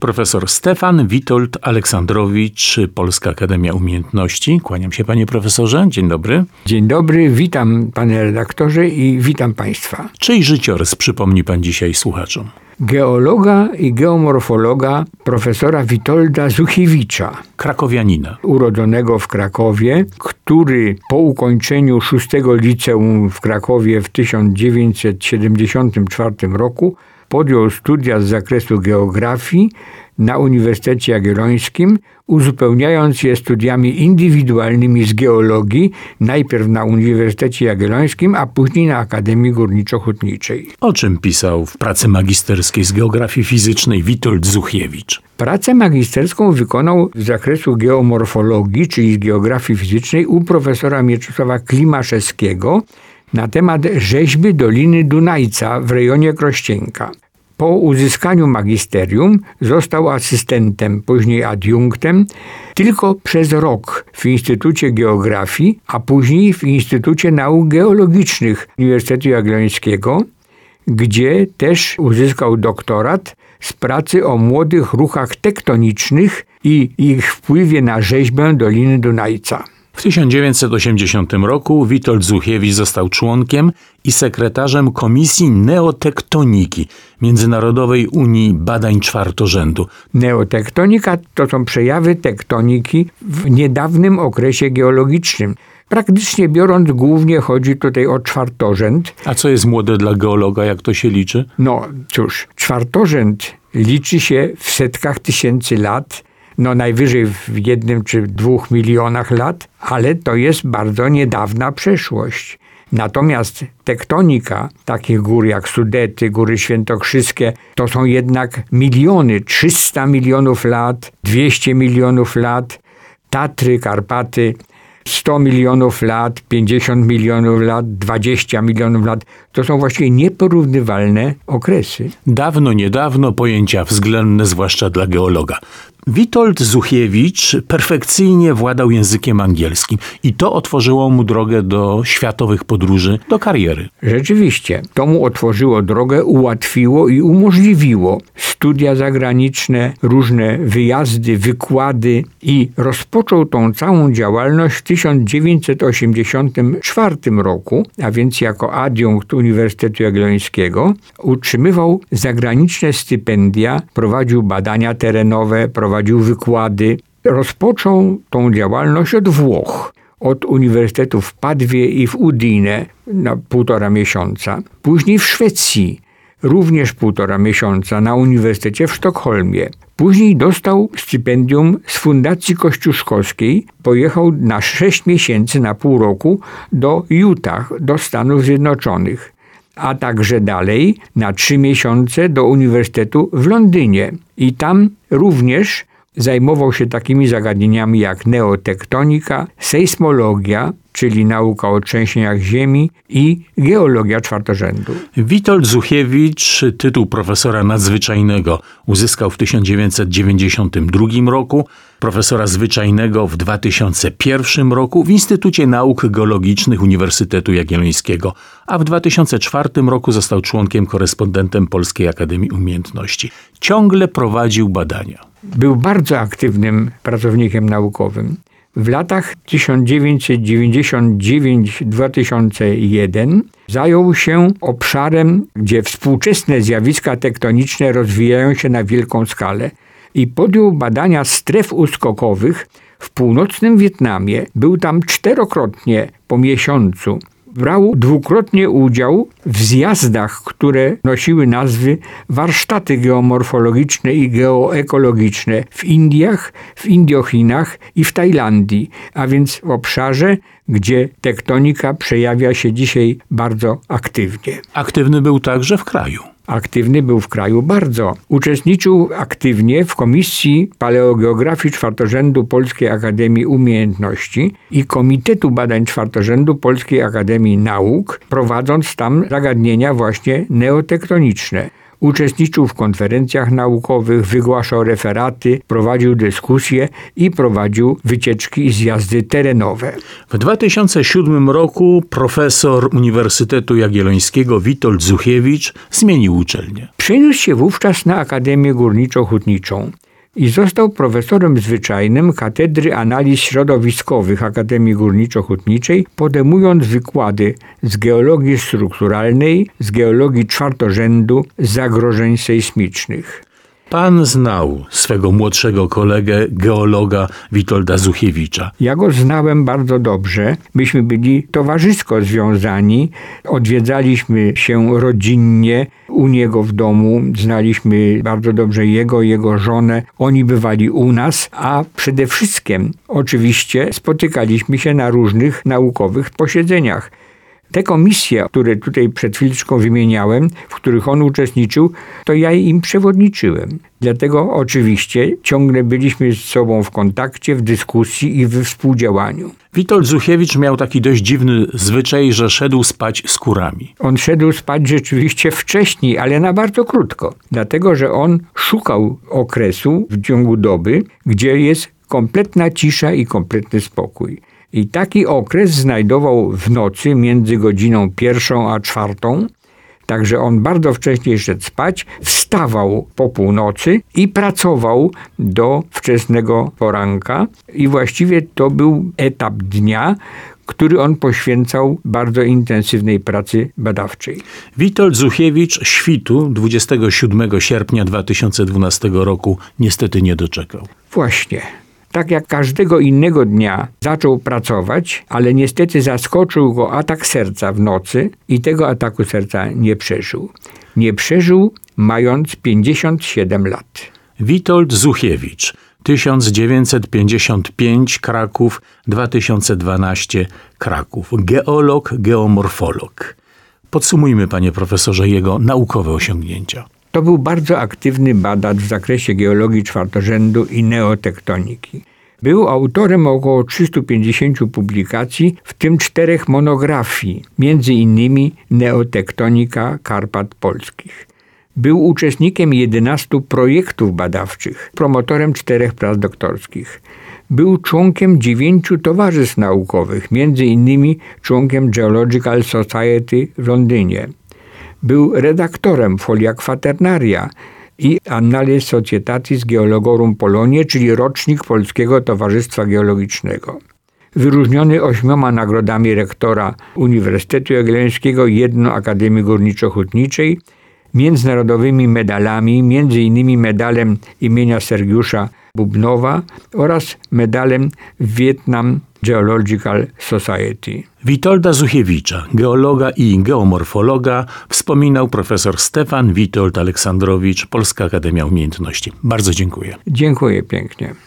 Profesor Stefan Witold Aleksandrowicz, Polska Akademia Umiejętności. Kłaniam się, panie profesorze. Dzień dobry. Dzień dobry, witam panie redaktorze i witam państwa. Czyj życiorys przypomni pan dzisiaj słuchaczom? Geologa i geomorfologa profesora Witolda Zuchewicza. Krakowianina. Urodzonego w Krakowie, który po ukończeniu 6 liceum w Krakowie w 1974 roku podjął studia z zakresu geografii na Uniwersytecie Jagiellońskim, uzupełniając je studiami indywidualnymi z geologii, najpierw na Uniwersytecie Jagiellońskim, a później na Akademii Górniczo-Hutniczej. O czym pisał w pracy magisterskiej z geografii fizycznej Witold Zuchewicz? Pracę magisterską wykonał z zakresu geomorfologii, czyli z geografii fizycznej, u profesora Mieczysława Klimaszewskiego na temat rzeźby Doliny Dunajca w rejonie Krościenka. Po uzyskaniu magisterium został asystentem, później adiunktem, tylko przez rok w Instytucie Geografii, a później w Instytucie Nauk Geologicznych Uniwersytetu Jagiellońskiego, gdzie też uzyskał doktorat z pracy o młodych ruchach tektonicznych i ich wpływie na rzeźbę Doliny Dunajca. W 1980 roku Witold Zuchewicz został członkiem i sekretarzem Komisji Neotektoniki Międzynarodowej Unii Badań Czwartorzędu. Neotektonika to są przejawy tektoniki w niedawnym okresie geologicznym. Praktycznie biorąc, głównie chodzi tutaj o czwartorzęd. A co jest młode dla geologa, jak to się liczy? No cóż, czwartorzęd liczy się w setkach tysięcy lat, najwyżej w 1 czy 2 milionach lat, ale to jest bardzo niedawna przeszłość. Natomiast tektonika takich gór jak Sudety, Góry Świętokrzyskie, to są jednak miliony, 300 milionów lat, 200 milionów lat, Tatry, Karpaty, 100 milionów lat, 50 milionów lat, 20 milionów lat. To są właściwie nieporównywalne okresy. Dawno, niedawno, pojęcia względne, zwłaszcza dla geologa. Witold Zuchewicz perfekcyjnie władał językiem angielskim i to otworzyło mu drogę do światowych podróży, do kariery. Rzeczywiście, to mu otworzyło drogę, ułatwiło i umożliwiło studia zagraniczne, różne wyjazdy, wykłady i rozpoczął tą całą działalność w 1984 roku, a więc jako adiunkt Uniwersytetu Jagiellońskiego, utrzymywał zagraniczne stypendia, prowadził badania terenowe, prowadził wykłady. Rozpoczął tą działalność od Włoch, od uniwersytetów w Padwie i w Udine na 1,5 miesiąca. Później w Szwecji, również 1,5 miesiąca na Uniwersytecie w Sztokholmie. Później dostał stypendium z Fundacji Kościuszkowskiej. Pojechał na 6 miesięcy, na pół roku do Utah, do Stanów Zjednoczonych. A także dalej na 3 miesiące do Uniwersytetu w Londynie. I tam również zajmował się takimi zagadnieniami jak neotektonika, sejsmologia, czyli nauka o trzęsieniach ziemi i geologia czwartorzędu. Witold Zuchewicz tytuł profesora nadzwyczajnego uzyskał w 1992 roku, profesora zwyczajnego w 2001 roku w Instytucie Nauk Geologicznych Uniwersytetu Jagiellońskiego, a w 2004 roku został członkiem korespondentem Polskiej Akademii Umiejętności. Ciągle prowadził badania. Był bardzo aktywnym pracownikiem naukowym. W latach 1999-2001 zajął się obszarem, gdzie współczesne zjawiska tektoniczne rozwijają się na wielką skalę i podjął badania stref uskokowych w północnym Wietnamie. Był tam 4-krotnie po miesiącu. Brał 2-krotnie udział w zjazdach, które nosiły nazwy warsztaty geomorfologiczne i geoekologiczne w Indiach, w Indiochinach i w Tajlandii, a więc w obszarze, gdzie tektonika przejawia się dzisiaj bardzo aktywnie. Aktywny był także w kraju. Aktywny był w kraju bardzo. Uczestniczył aktywnie w Komisji Paleogeografii Czwartorzędu Polskiej Akademii Umiejętności i Komitetu Badań Czwartorzędu Polskiej Akademii Nauk, prowadząc tam zagadnienia właśnie neotektoniczne. Uczestniczył w konferencjach naukowych, wygłaszał referaty, prowadził dyskusje i prowadził wycieczki i zjazdy terenowe. W 2007 roku profesor Uniwersytetu Jagiellońskiego Witold Zuchiewicz zmienił uczelnię. Przeniósł się wówczas na Akademię Górniczo-Hutniczą i został profesorem zwyczajnym Katedry Analiz Środowiskowych Akademii Górniczo-Hutniczej, podejmując wykłady z geologii strukturalnej, z geologii czwartorzędu, zagrożeń sejsmicznych. Pan znał swego młodszego kolegę, geologa Witolda Zuchiewicza. Ja go znałem bardzo dobrze. Myśmy byli towarzysko związani. Odwiedzaliśmy się rodzinnie u niego w domu. Znaliśmy bardzo dobrze jego żonę. Oni bywali u nas, a przede wszystkim oczywiście spotykaliśmy się na różnych naukowych posiedzeniach. Te komisje, które tutaj przed chwileczką wymieniałem, w których on uczestniczył, to ja im przewodniczyłem. Dlatego oczywiście ciągle byliśmy z sobą w kontakcie, w dyskusji i we współdziałaniu. Witold Zuchiewicz miał taki dość dziwny zwyczaj, że szedł spać z kurami. On szedł spać rzeczywiście wcześniej, ale na bardzo krótko. Dlatego, że on szukał okresu w ciągu doby, gdzie jest kompletna cisza i kompletny spokój. I taki okres znajdował w nocy między godziną 1 a 4. Także on bardzo wcześnie szedł spać, wstawał po północy i pracował do wczesnego poranka. I właściwie to był etap dnia, który on poświęcał bardzo intensywnej pracy badawczej. Witold Zuchiewicz świtu 27 sierpnia 2012 roku niestety nie doczekał. Właśnie. Tak jak każdego innego dnia zaczął pracować, ale niestety zaskoczył go atak serca w nocy i tego ataku serca nie przeżył. Nie przeżył, mając 57 lat. Witold Zuchiewicz, 1955 Kraków, 2012 Kraków. Geolog, geomorfolog. Podsumujmy, panie profesorze, jego naukowe osiągnięcia. To był bardzo aktywny badacz w zakresie geologii czwartorzędu i neotektoniki. Był autorem około 350 publikacji, w tym 4 monografii, między innymi Neotektonika Karpat Polskich. Był uczestnikiem 11 projektów badawczych, promotorem 4 prac doktorskich. Był członkiem 9 towarzystw naukowych, między innymi członkiem Geological Society w Londynie. Był redaktorem Folia Quaternaria i Annales Societatis Geologorum Poloniae, czyli rocznik Polskiego Towarzystwa Geologicznego. Wyróżniony 8 nagrodami rektora Uniwersytetu Jagiellońskiego, 1 Akademii Górniczo-Hutniczej, międzynarodowymi medalami, m.in. medalem imienia Sergiusza Bubnowa oraz medalem Vietnam Geological Society. Witolda Zuchiewicza, geologa i geomorfologa, wspominał profesor Stefan Witold Aleksandrowicz, Polska Akademia Umiejętności. Bardzo dziękuję. Dziękuję pięknie.